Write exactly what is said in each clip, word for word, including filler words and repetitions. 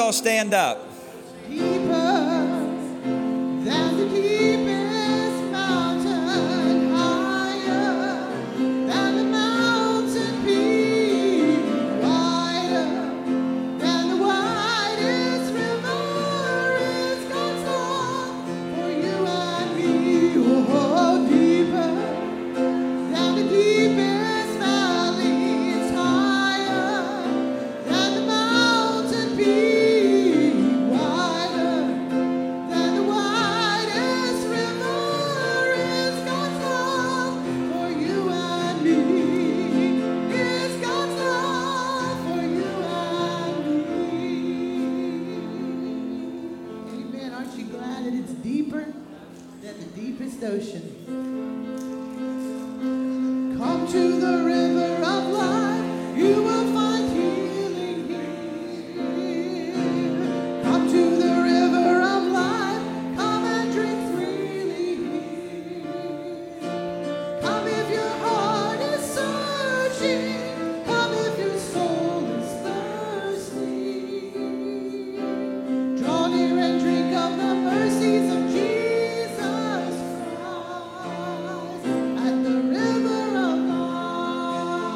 all stand up. Deeper than the deepest mountain, higher than the mountain peak, wider than the widest river is God's love for you and me. Oh, deeper than the deepest valley, it's higher than the mountain peak, wider than the widest river is God's love for you and me. It's God's love for you and me. Amen. Aren't you glad that it's deeper than the deepest ocean? Come to the river of life, you will find healing here. Come to the river of life, come and drink freely here. Come if your heart is searching, come if your soul is thirsty. Draw near and drink of the mercies of Jesus Christ at the river of life.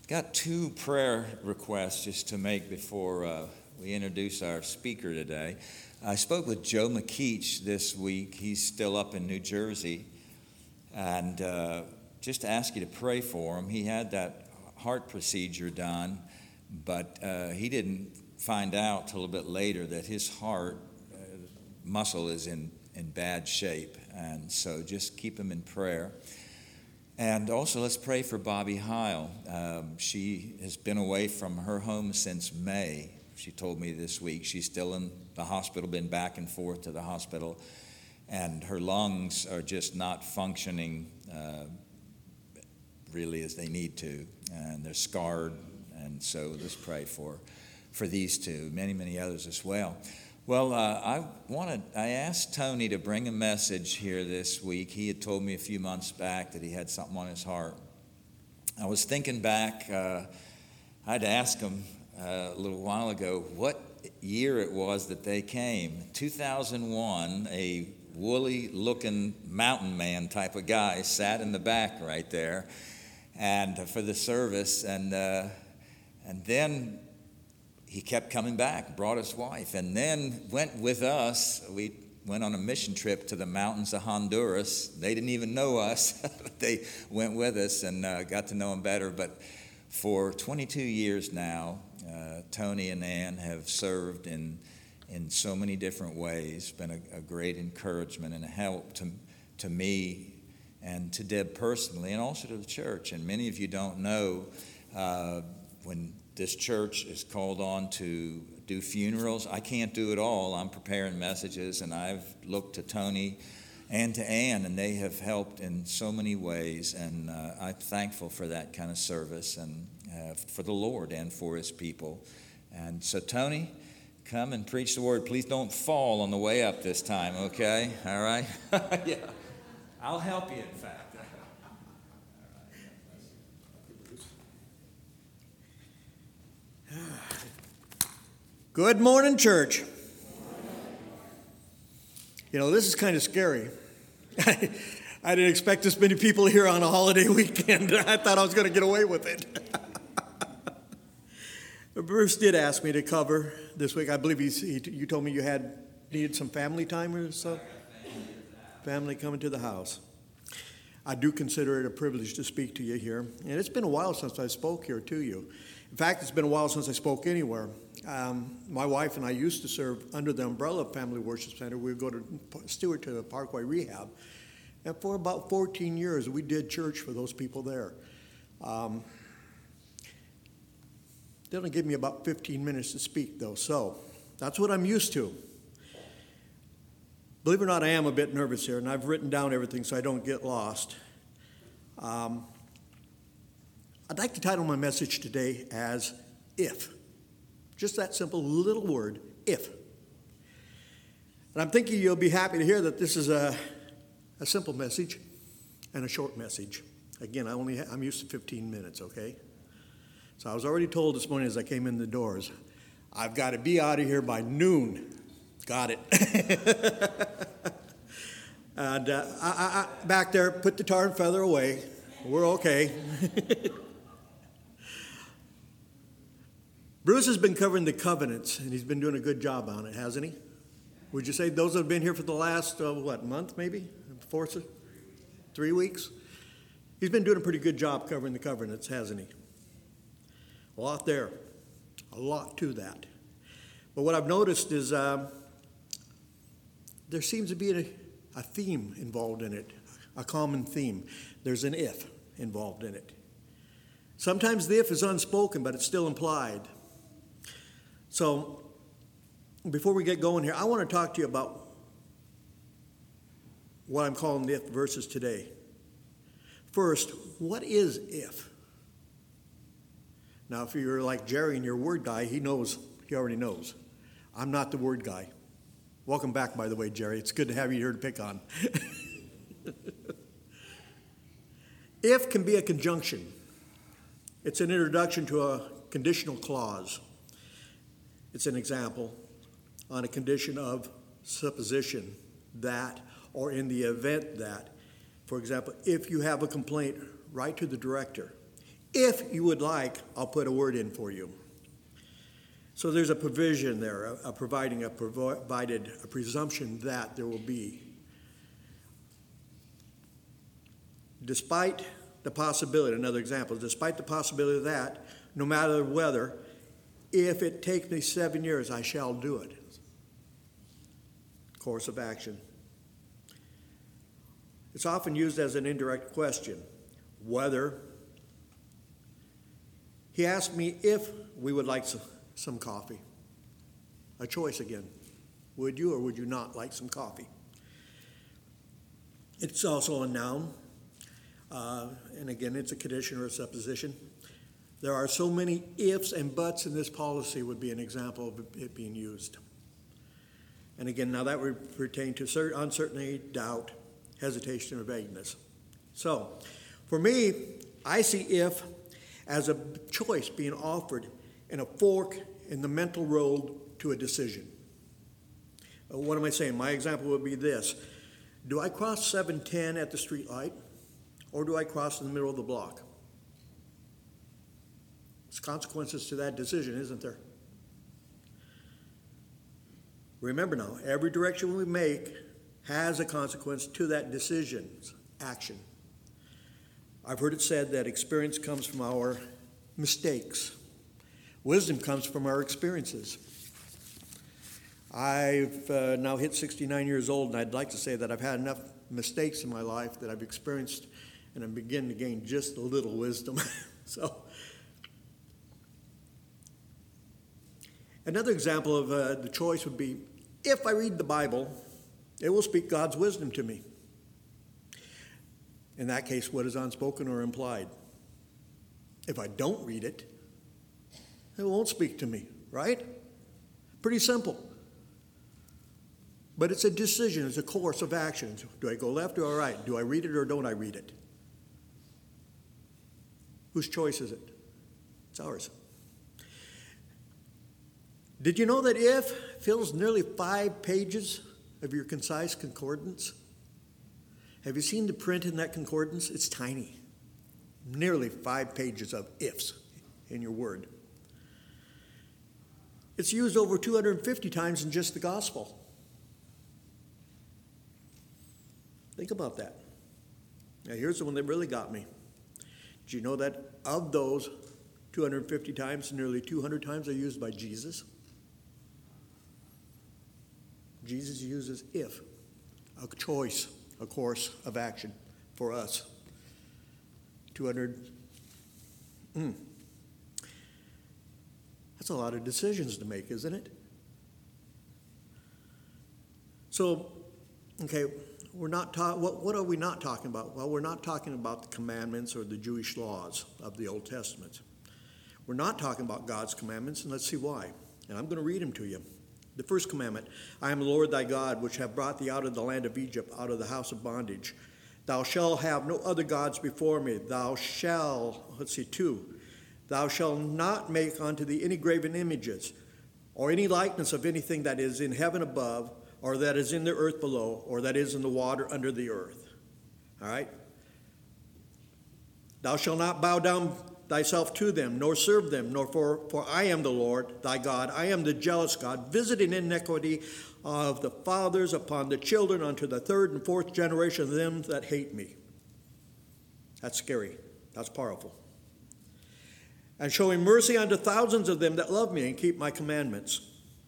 got two prayer requests just to make before uh, we introduce our speaker today. I spoke with Joe McKeach this week. He's still up in New Jersey. And uh, just to ask you to pray for him. He had that heart procedure done, but uh, he didn't find out till a bit later that his heart uh, muscle is in, in bad shape. And so just keep him in prayer. And also let's pray for Bobby Heil. Um, she has been away from her home since May. She told me this week she's still in the hospital, been back and forth to the hospital, and her lungs are just not functioning uh, really as they need to, and they're scarred. And so let's pray for for these two, many, many others as well. Well, uh, I wanted, I asked Tony to bring a message here this week. He had told me a few months back that he had something on his heart. I was thinking back, uh, I had to ask him uh, a little while ago what year it was that they came. two thousand one, a woolly-looking mountain man type of guy sat in the back right there, and uh, for the service, and uh, and then he kept coming back, brought his wife, and then went with us. We went on a mission trip to the mountains of Honduras. They didn't even know us. They went with us and uh, got to know him better. But for twenty-two years now, uh, Tony and Ann have served in in so many different ways, been a, a great encouragement and a help to, to me and to Deb personally, and also to the church. And many of you don't know, uh, when this church is called on to do funerals, I can't do it all. I'm preparing messages, and I've looked to Tony and to Ann, and they have helped in so many ways, and uh, I'm thankful for that kind of service and uh, for the Lord and for his people. And so, Tony, come and preach the word. Please don't fall on the way up this time, okay? All right? Yeah. I'll help you, in fact. Good morning, church. You know, this is kind of scary. I didn't expect this many people here on a holiday weekend. I thought I was going to get away with it. Bruce did ask me to cover this week. I believe he's, he, you told me you had needed some family time or so. Family coming to the house. I do consider it a privilege to speak to you here. And it's been a while since I spoke here to you. In fact, it's been a while since I spoke anywhere. Um, my wife and I used to serve under the umbrella of Family Worship Center. We would go to Stewart to Parkway Rehab. And for about fourteen years, we did church for those people there. Um, they only give me about fifteen minutes to speak, though, so that's what I'm used to. Believe it or not, I am a bit nervous here, and I've written down everything so I don't get lost. Um, I'd like to title my message today as If. Just that simple little word, if. And I'm thinking you'll be happy to hear that this is a, a simple message and a short message. Again, I only ha- I'm used to fifteen minutes, okay? So I was already told this morning as I came in the doors, I've got to be out of here by noon. Got it. And uh, I, I, I, back there, put the tar and feather away. We're okay. Bruce has been covering the covenants, and he's been doing a good job on it, hasn't he? Would you say those that have been here for the last, uh, what, month maybe? Four, three weeks? He's been doing a pretty good job covering the covenants, hasn't he? A lot there. A lot to that. But what I've noticed is um, there seems to be a, a theme involved in it, a common theme. There's an if involved in it. Sometimes the if is unspoken, but it's still implied. So, before we get going here, I want to talk to you about what I'm calling the if verses today. First, what is if? Now, if you're like Jerry and you're a word guy, he knows, he already knows. I'm not the word guy. Welcome back, by the way, Jerry. It's good to have you here to pick on. If can be a conjunction. It's an introduction to a conditional clause. It's an example on a condition of supposition that, or in the event that. For example, if you have a complaint, write to the director. If you would like, I'll put a word in for you. So there's a provision there, a, a providing a provided a presumption that there will be. Despite the possibility, another example, despite the possibility of that, no matter whether, if it takes me seven years, I shall do it. Course of action. It's often used as an indirect question, whether. He asked me if we would like some, some coffee. A choice again. Would you or would you not like some coffee? It's also a noun. Uh, and again, it's a condition or a supposition. There are so many ifs and buts in this policy would be an example of it being used. And again, now that would pertain to uncertainty, doubt, hesitation, or vagueness. So, for me, I see if as a choice being offered in a fork in the mental road to a decision. Uh, what am I saying? My example would be this. Do I cross seven ten at the street light, or do I cross in the middle of the block? There's consequences to that decision, isn't there? Remember now, every direction we make has a consequence to that decision's action. I've heard it said that experience comes from our mistakes. Wisdom comes from our experiences. I've uh, now hit sixty-nine years old, and I'd like to say that I've had enough mistakes in my life that I've experienced, and I'm beginning to gain just a little wisdom. So, another example of uh, the choice would be, if I read the Bible, it will speak God's wisdom to me. In that case, what is unspoken or implied? If I don't read it, it won't speak to me, right? Pretty simple. But it's a decision, it's a course of actions. Do I go left or right? Do I read it or don't I read it? Whose choice is it? It's ours. Did you know that if fills nearly five pages of your concise concordance? Have you seen the print in that concordance? It's tiny. Nearly five pages of ifs in your word. It's used over two hundred fifty times in just the gospel. Think about that. Now here's the one that really got me. Did you know that of those two hundred fifty times, nearly two hundred times are used by Jesus? Jesus uses if, a choice, a course of action for us. two hundred. Mm. That's a lot of decisions to make, isn't it? So, okay, we're not ta- what, what are we not talking about? Well, we're not talking about the commandments or the Jewish laws of the Old Testament. We're not talking about God's commandments, and let's see why. And I'm going to read them to you. The first commandment, I am the Lord thy God, which have brought thee out of the land of Egypt, out of the house of bondage. Thou shalt have no other gods before me. Thou shalt, let's see, two. Thou shalt not make unto thee any graven images, or any likeness of anything that is in heaven above, or that is in the earth below, or that is in the water under the earth. All right? Thou shalt not bow down thyself to them, nor serve them, nor for, for I am the Lord thy God. I am the jealous God, visiting iniquity of the fathers upon the children unto the third and fourth generation of them that hate me. That's scary. That's powerful. And showing mercy unto thousands of them that love me and keep my commandments.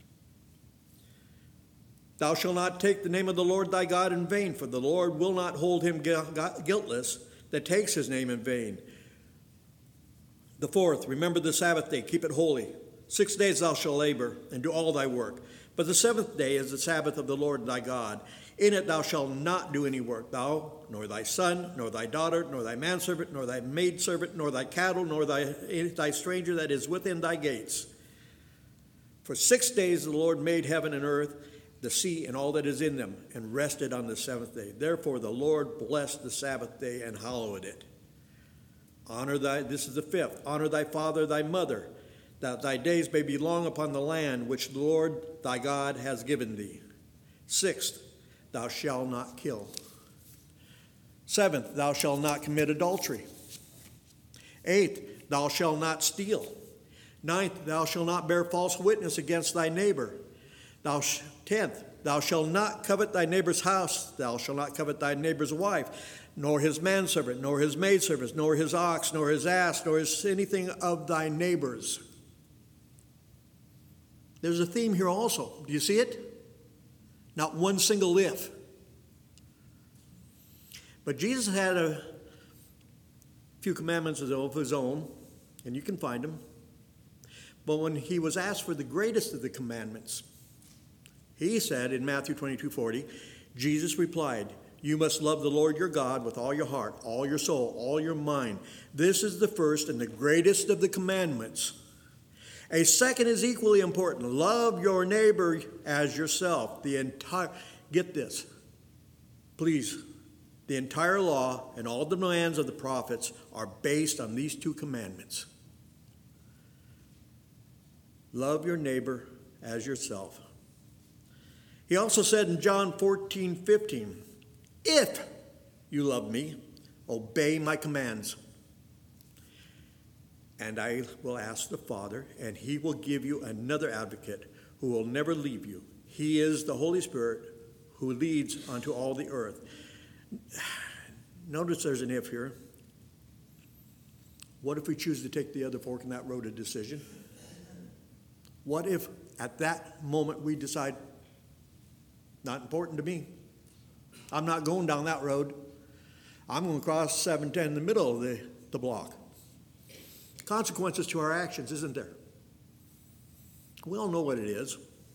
Thou shalt not take the name of the Lord thy God in vain, for the Lord will not hold him guiltless that takes his name in vain. The fourth, remember the Sabbath day, keep it holy. Six days thou shalt labor and do all thy work. But the seventh day is the Sabbath of the Lord thy God. In it thou shalt not do any work, thou, nor thy son, nor thy daughter, nor thy manservant, nor thy maidservant, nor thy cattle, nor thy, thy stranger that is within thy gates. For six days the Lord made heaven and earth, the sea and all that is in them, and rested on the seventh day. Therefore the Lord blessed the Sabbath day and hallowed it. Honor thy, this is the fifth, honor thy father, thy mother, that thy days may be long upon the land which the Lord thy God has given thee. Sixth, thou shalt not kill. Seventh, thou shalt not commit adultery. Eighth, thou shalt not steal. Ninth, thou shalt not bear false witness against thy neighbor. Thou sh- Tenth, thou shalt not covet thy neighbor's house. Thou shalt not covet thy neighbor's wife, nor his manservant, nor his maidservant, nor his ox, nor his ass, nor his anything of thy neighbor's. There's a theme here also. Do you see it? Not one single if. But Jesus had a few commandments of his own, and you can find them. But when he was asked for the greatest of the commandments, he said in Matthew twenty-two forty, Jesus replied, you must love the Lord your God with all your heart, all your soul, all your mind. This is the first and the greatest of the commandments. A second is equally important. Love your neighbor as yourself. The entire, get this, please. The entire law and all the demands of the prophets are based on these two commandments. Love your neighbor as yourself. He also said in John fourteen fifteen, if you love me, obey my commands. And I will ask the Father, and he will give you another advocate who will never leave you. He is the Holy Spirit who leads onto all the earth. Notice there's an if here. What if we choose to take the other fork in that road of decision? What if at that moment we decide, not important to me. I'm not going down that road. I'm going to cross seven ten in the middle of the, the block. Consequences to our actions, isn't there? We all know what it is.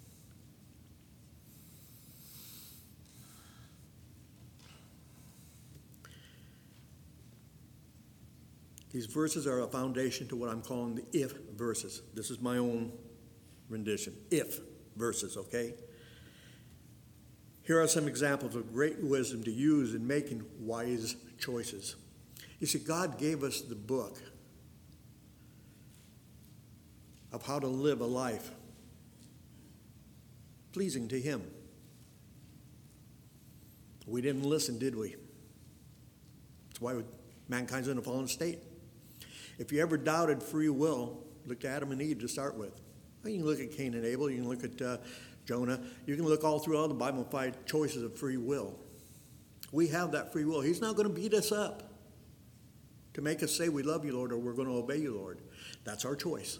These verses are a foundation to what I'm calling the if verses. This is my own rendition. If verses, okay? Here are some examples of great wisdom to use in making wise choices. You see, God gave us the book of how to live a life pleasing to Him. We didn't listen, did we? That's why mankind's in a fallen state. If you ever doubted free will, look to Adam and Eve to start with. Well, you can look at Cain and Abel. You can look at uh, Jonah. You can look all throughout the Bible and find choices of free will. We have that free will. He's not going to beat us up to make us say we love you, Lord, or we're going to obey you, Lord. That's our choice.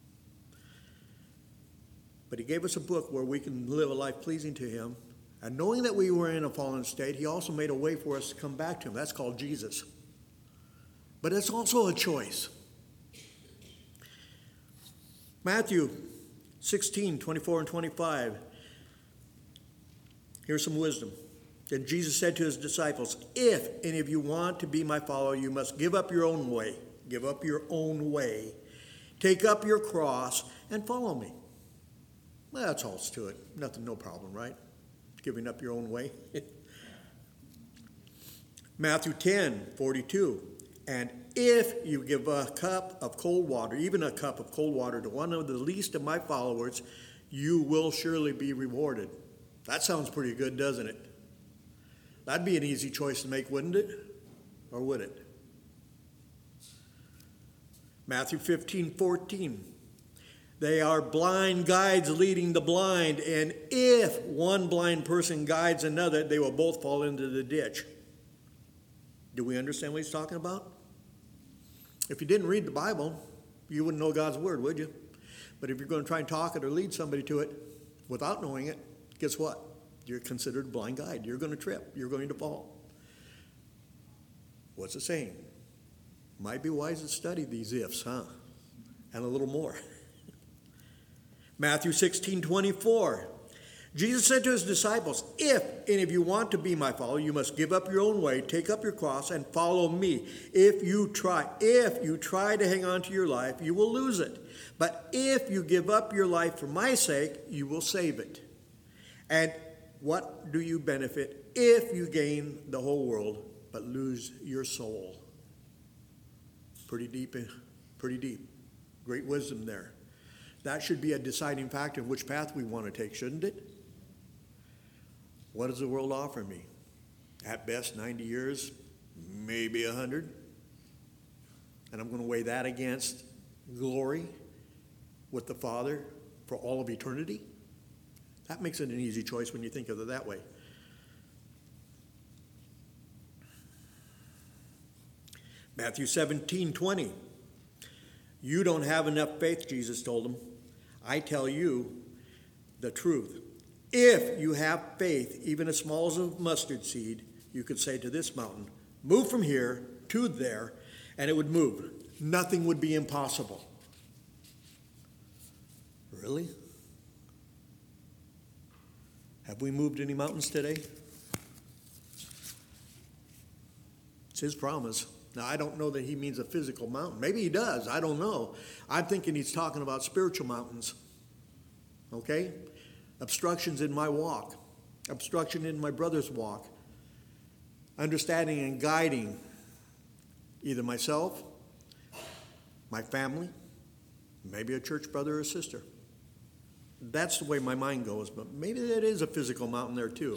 But He gave us a book where we can live a life pleasing to Him. And knowing that we were in a fallen state, He also made a way for us to come back to Him. That's called Jesus. But it's also a choice. Matthew sixteen, twenty-four and twenty-five. Here's some wisdom. Then Jesus said to His disciples, if any of you want to be my follower, you must give up your own way. Give up your own way. Take up your cross and follow me. Well, that's all to it. Nothing, no problem, right? Giving up your own way. Matthew ten, forty-two. And if you give a cup of cold water, even a cup of cold water to one of the least of my followers, you will surely be rewarded. That sounds pretty good, doesn't it? That'd be an easy choice to make, wouldn't it? Or would it? Matthew fifteen, fourteen. They are blind guides leading the blind, and if one blind person guides another, they will both fall into the ditch. Do we understand what he's talking about? If you didn't read the Bible, you wouldn't know God's word, would you? But if you're going to try and talk it or lead somebody to it without knowing it, guess what? You're considered a blind guide. You're going to trip. You're going to fall. What's it saying? Might be wise to study these ifs, huh? And a little more. Matthew sixteen, twenty-four. Jesus said to His disciples, if any of you want to be my follower, you must give up your own way, take up your cross, and follow me. If you try, if you try to hang on to your life, you will lose it. But if you give up your life for my sake, you will save it. And what do you benefit if you gain the whole world but lose your soul? Pretty deep, pretty deep. Great wisdom there. That should be a deciding factor of which path we want to take, shouldn't it? What does the world offer me? At best, ninety years, maybe one hundred. and I'm going to weigh that against glory with the Father for all of eternity. That makes it an easy choice when you think of it that way. Matthew seventeen twenty. You don't have enough faith, Jesus told him. I tell you the truth. If you have faith, even as small as a mustard seed, you could say to this mountain, move from here to there, and it would move. Nothing would be impossible. Really? Have we moved any mountains today? It's his promise. Now, I don't know that he means a physical mountain. Maybe he does. I don't know. I'm thinking he's talking about spiritual mountains. Okay? Obstructions in my walk. Obstruction in my brother's walk. Understanding and guiding either myself, my family, maybe a church brother or sister. That's the way my mind goes, but maybe that is a physical mountain there too.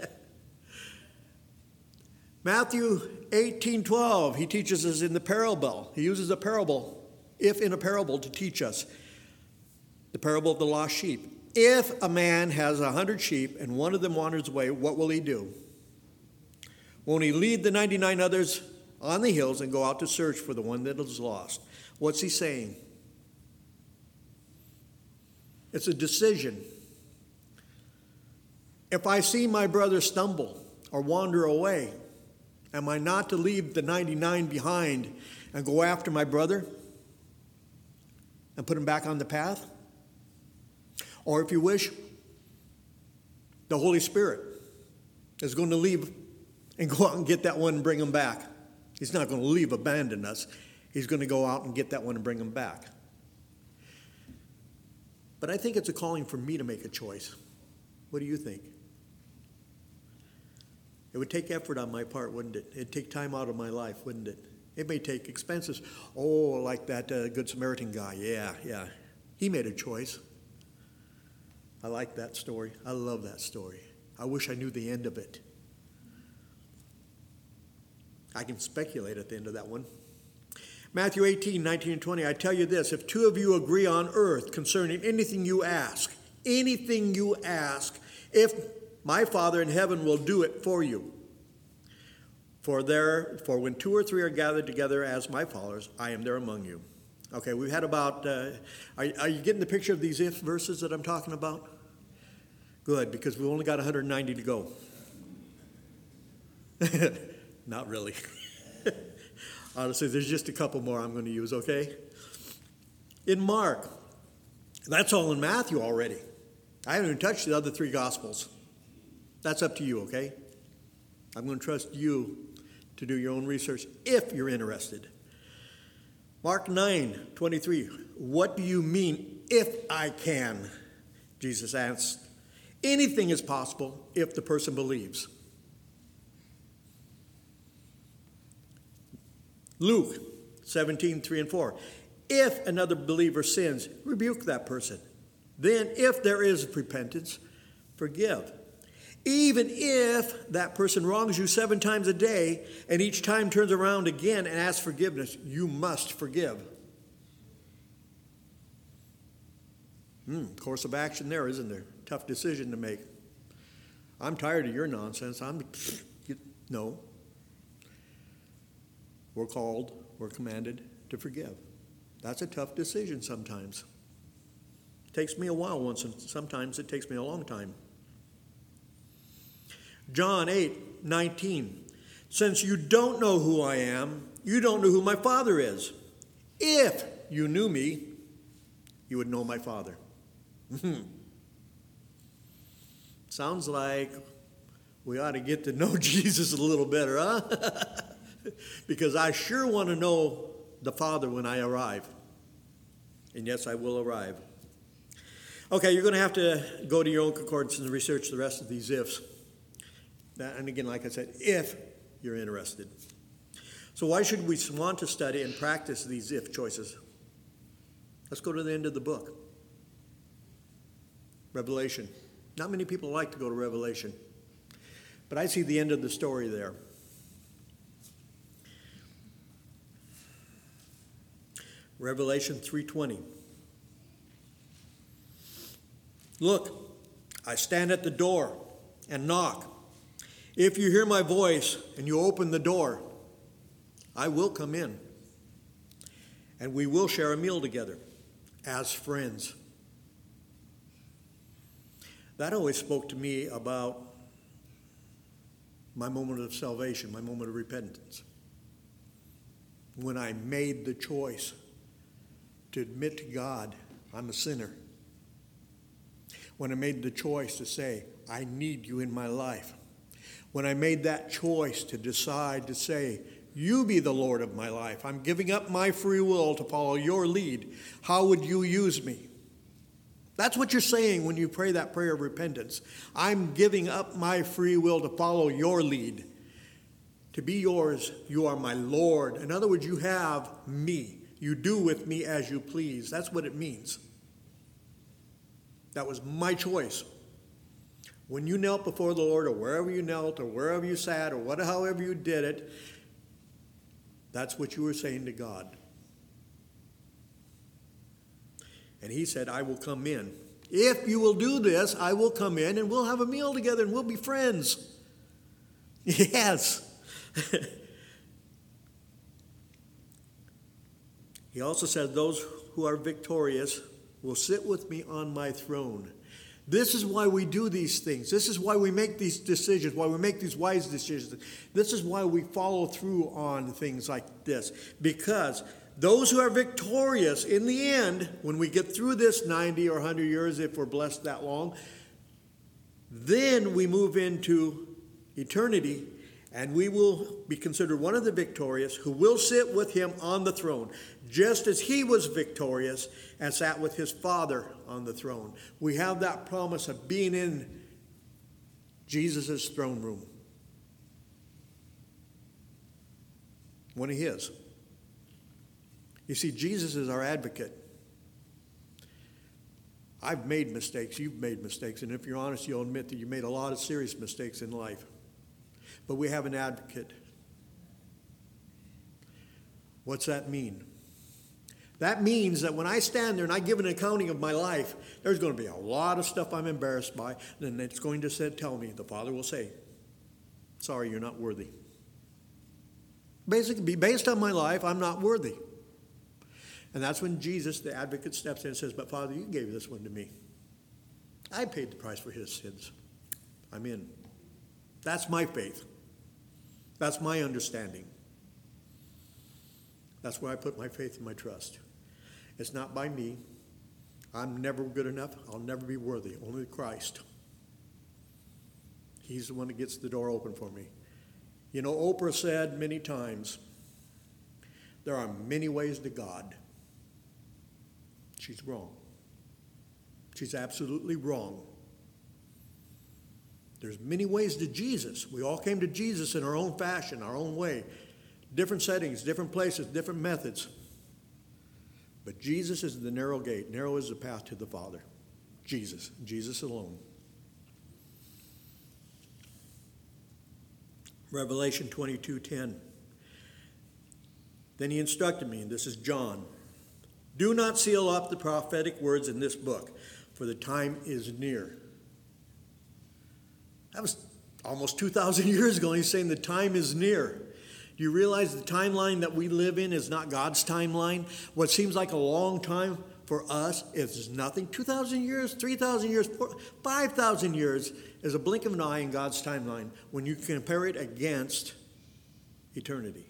Matthew eighteen twelve, he teaches us in the parable. He uses a parable, if in a parable, to teach us. The parable of the lost sheep. If a man has a hundred sheep and one of them wanders away, what will he do? Won't he leave the ninety-nine others on the hills and go out to search for the one that is lost? What's he saying? It's a decision. If I see my brother stumble or wander away, am I not to leave the ninety-nine behind and go after my brother and put him back on the path? Or if you wish, the Holy Spirit is going to leave and go out and get that one and bring him back. He's not going to leave, abandon us. He's going to go out and get that one and bring him back. But I think it's a calling for me to make a choice. What do you think? It would take effort on my part, wouldn't it? It'd take time out of my life, wouldn't it? It may take expenses. Oh, like that uh, Good Samaritan guy. Yeah, yeah. He made a choice. I like that story. I love that story. I wish I knew the end of it. I can speculate at the end of that one. Matthew eighteen, nineteen, and twenty, I tell you this, if two of you agree on earth concerning anything you ask, anything you ask, if my Father in heaven will do it for you. For there, for when two or three are gathered together as my followers, I am there among you. Okay, we've had about, uh, are, are you getting the picture of these if verses that I'm talking about? Good, because we've only got one hundred ninety to go. Not really. Honestly, there's just a couple more I'm going to use, okay? In Mark, that's all in Matthew already. I haven't even touched the other three Gospels. That's up to you, okay? I'm going to trust you to do your own research if you're interested. Mark nine, twenty-three, what do you mean, if I can? Jesus asked, anything is possible if the person believes. Luke seventeen, three and four. If another believer sins, rebuke that person. Then, if there is repentance, forgive. Even if that person wrongs you seven times a day and each time turns around again and asks forgiveness, you must forgive. Hmm, course of action there, isn't there? Tough decision to make. I'm tired of your nonsense. I'm, you, no. We're called, we're commanded to forgive. That's a tough decision sometimes. It takes me a while once, and sometimes it takes me a long time. John eight, nineteen. Since you don't know who I am, you don't know who my Father is. If you knew me, you would know my Father. Sounds like we ought to get to know Jesus a little better, huh? Because I sure want to know the Father when I arrive. And yes, I will arrive. Okay, you're going to have to go to your own concordance and research the rest of these ifs. And again, like I said, if you're interested. So why should we want to study and practice these if choices? Let's go to the end of the book. Revelation. Not many people like to go to Revelation. But I see the end of the story there. Revelation three twenty. Look, I stand at the door and knock. If you hear my voice and you open the door, I will come in, and we will share a meal together as friends. That always spoke to me about my moment of salvation, my moment of repentance. When I made the choice to admit to God I'm a sinner. When I made the choice to say, I need you in my life. When I made that choice to decide to say, you be the Lord of my life. I'm giving up my free will to follow your lead. How would you use me? That's what you're saying when you pray that prayer of repentance. I'm giving up my free will to follow your lead. To be yours, you are my Lord. In other words, you have me. You do with me as you please. That's what it means. That was my choice. When you knelt before the Lord, or wherever you knelt, or wherever you sat, or whatever, however you did it, that's what you were saying to God. And he said, I will come in. If you will do this, I will come in and we'll have a meal together and we'll be friends. Yes. He also said, those who are victorious will sit with me on my throne. This is why we do these things. This is why we make these decisions, why we make these wise decisions. This is why we follow through on things like this. Because those who are victorious, in the end, when we get through this ninety or one hundred years, if we're blessed that long, then we move into eternity, and we will be considered one of the victorious who will sit with him on the throne, just as he was victorious and sat with his Father on the throne. We have that promise of being in Jesus' throne room. One of his. You see, Jesus is our advocate. I've made mistakes. You've made mistakes. And if you're honest, you'll admit that you made a lot of serious mistakes in life. But we have an advocate. What's that mean? That means that when I stand there and I give an accounting of my life, there's going to be a lot of stuff I'm embarrassed by. And it's going to say, tell me, the Father will say, sorry, you're not worthy. Basically, based on my life, I'm not worthy. And that's when Jesus, the advocate, steps in and says, but Father, you gave this one to me. I paid the price for his sins. I'm in. That's my faith. That's my understanding. That's where I put my faith and my trust. It's not by me. I'm never good enough. I'll never be worthy. Only Christ. He's the one that gets the door open for me. You know, Oprah said many times, there are many ways to God. She's wrong. She's absolutely wrong. There's many ways to Jesus. We all came to Jesus in our own fashion, our own way. Different settings, different places, different methods. But Jesus is the narrow gate. Narrow is the path to the Father. Jesus. Jesus alone. Revelation twenty-two ten. Then he instructed me, and this is John, do not seal up the prophetic words in this book, for the time is near. That was almost two thousand years ago, and he's saying the time is near. Do you realize the timeline that we live in is not God's timeline? What seems like a long time for us is nothing. two thousand years, three thousand years, five thousand years is a blink of an eye in God's timeline when you compare it against eternity.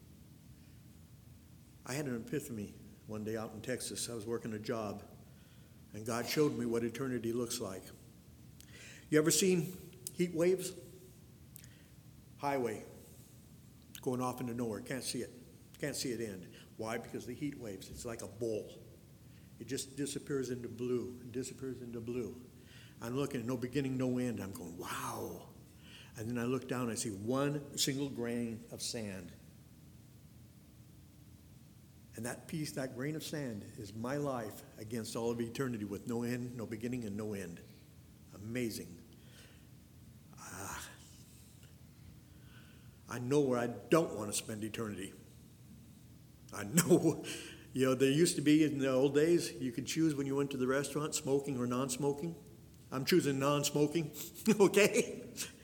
I had an epiphany one day out in Texas. I was working a job, and God showed me what eternity looks like. You ever seen heat waves? Highway going off into nowhere. Can't see it. Can't see it end. Why? Because the heat waves, it's like a bowl. It just disappears into blue. It disappears into blue. I'm looking at no beginning, no end. I'm going, wow. And then I look down and I see one single grain of sand. And that piece, that grain of sand, is my life against all of eternity with no end, no beginning, and no end. Amazing. Ah. I know where I don't want to spend eternity. I know You know, there used to be in the old days, you could choose when you went to the restaurant, smoking or non-smoking. I'm choosing non-smoking, okay?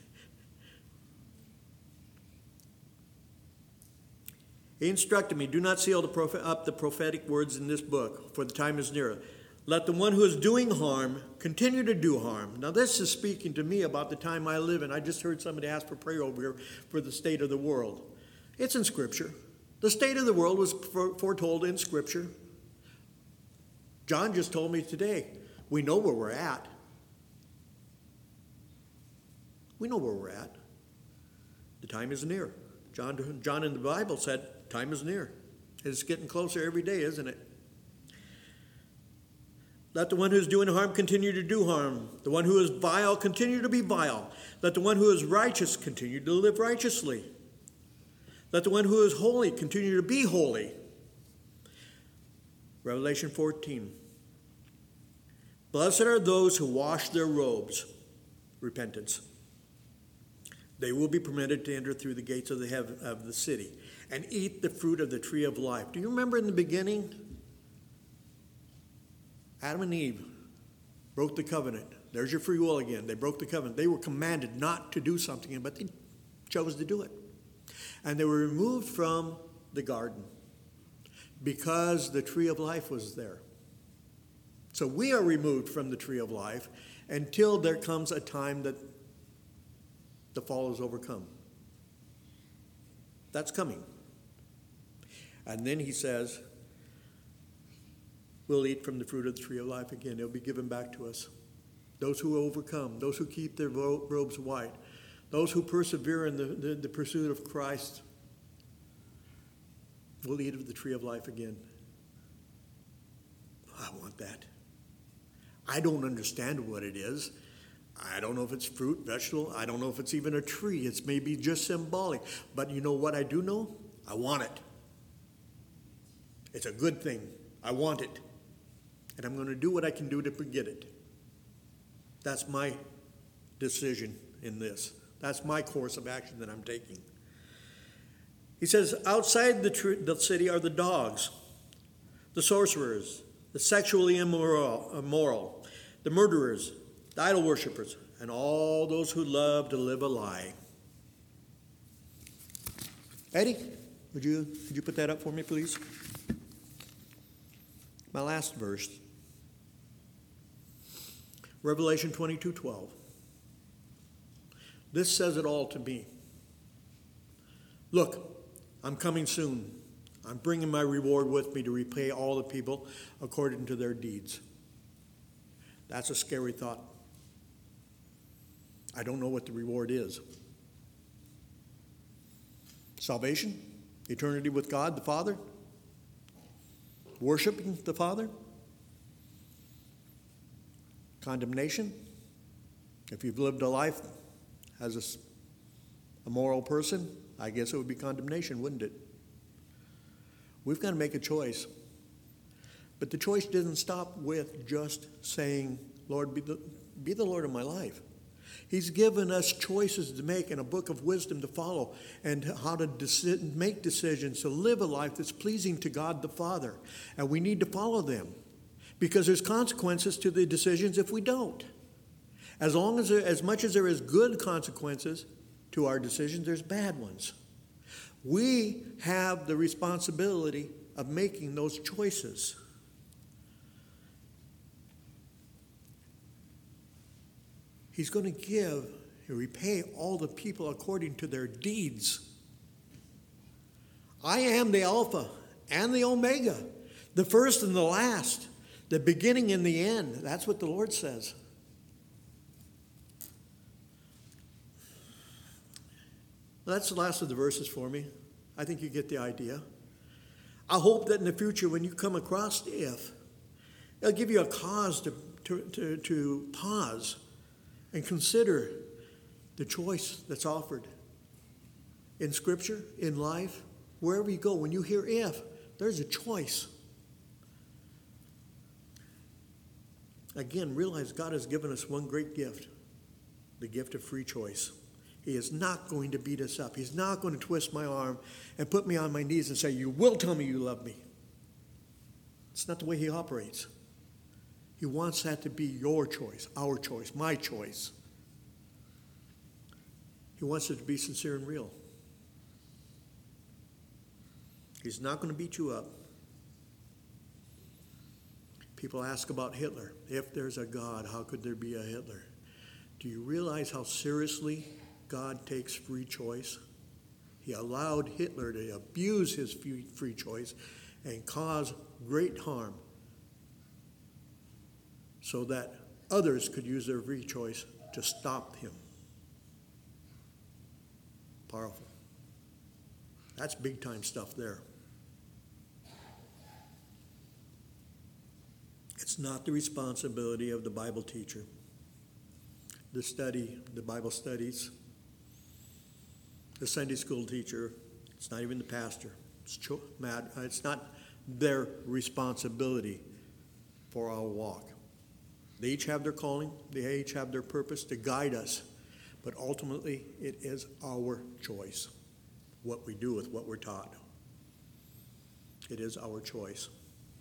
He instructed me, do not seal the prophet, up the prophetic words in this book, for the time is near. Let the one who is doing harm continue to do harm. Now this is speaking to me about the time I live in. I just heard somebody ask for prayer over here for the state of the world. It's in Scripture. The state of the world was foretold in Scripture. John just told me today, we know where we're at. We know where we're at. The time is near. John, John in the Bible said, time is near. It's getting closer every day, isn't it? Let the one who is doing harm continue to do harm. The one who is vile continue to be vile. Let the one who is righteous continue to live righteously. Let the one who is holy continue to be holy. Revelation fourteen. Blessed are those who wash their robes. Repentance. They will be permitted to enter through the gates of the heaven of the city and eat the fruit of the tree of life. Do you remember in the beginning? Adam and Eve broke the covenant. There's your free will again. They broke the covenant. They were commanded not to do something, but they chose to do it. And they were removed from the garden because the tree of life was there. So we are removed from the tree of life until there comes a time that the fall is overcome. That's coming. And then he says, we'll eat from the fruit of the tree of life again. It'll be given back to us. Those who overcome, those who keep their robes white, those who persevere in the, the, the pursuit of Christ, will eat of the tree of life again. I want that. I don't understand what it is. I don't know if it's fruit, vegetable. I don't know if it's even a tree. It's maybe just symbolic. But you know what I do know? I want it. It's a good thing. I want it. And I'm going to do what I can do to get it. That's my decision in this. That's my course of action that I'm taking. He says, outside the, tr- the city are the dogs, the sorcerers, the sexually immoral, immoral, the murderers, the idol worshippers, and all those who love to live a lie. Eddie, would you, could you put that up for me, please? My last verse. Revelation twenty-two twelve. This says it all to me. Look, I'm coming soon. I'm bringing my reward with me to repay all the people according to their deeds. That's a scary thought. I don't know what the reward is. Salvation? Eternity with God the Father? Worshiping the Father? Condemnation? If you've lived a life as a, a moral person, I guess it would be condemnation, wouldn't it? We've got to make a choice. But the choice doesn't stop with just saying, Lord, be the, be the Lord of my life. He's given us choices to make and a book of wisdom to follow and how to deci- make decisions to live a life that's pleasing to God the Father. And we need to follow them because there's consequences to the decisions if we don't. As long as there, as much as there is good consequences to our decisions, there's bad ones. We have the responsibility of making those choices. He's going to give and repay all the people according to their deeds. I am the Alpha and the Omega, the first and the last, the beginning and the end. That's what the Lord says. That's the last of the verses for me. I think you get the idea. I hope that in the future when you come across the if, it'll give you a cause to, to, to, to pause and consider the choice that's offered in Scripture, in life, wherever you go. When you hear if, there's a choice. Again, realize God has given us one great gift, the gift of free choice. He is not going to beat us up. He's not going to twist my arm and put me on my knees and say, you will tell me you love me. It's not the way he operates. He wants that to be your choice, our choice, my choice. He wants it to be sincere and real. He's not going to beat you up. People ask about Hitler. If there's a God, how could there be a Hitler? Do you realize how seriously God takes free choice? He allowed Hitler to abuse his free choice and cause great harm so that others could use their free choice to stop him. Powerful. That's big time stuff there. It's not the responsibility of the Bible teacher, the study, the Bible studies, the Sunday school teacher. It's not even the pastor. It's, cho- Matt, it's not their responsibility for our walk. They each have their calling. They each have their purpose to guide us. But ultimately, it is our choice what we do with what we're taught. It is our choice.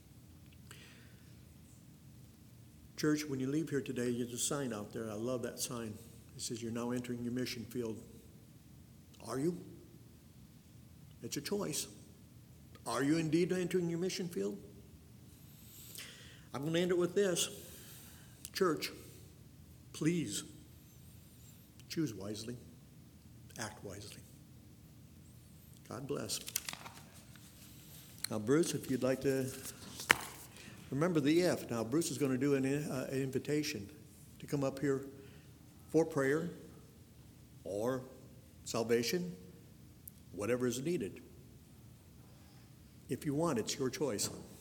Church, when you leave here today, there's a sign out there. I love that sign. It says you're now entering your mission field. Are you? It's a choice. Are you indeed entering your mission field? I'm going to end it with this. Church, please choose wisely, act wisely. God bless. Now, Bruce, if you'd like to remember the if. Now, Bruce is going to do an, uh, an invitation to come up here for prayer or salvation, whatever is needed. If you want, it's your choice.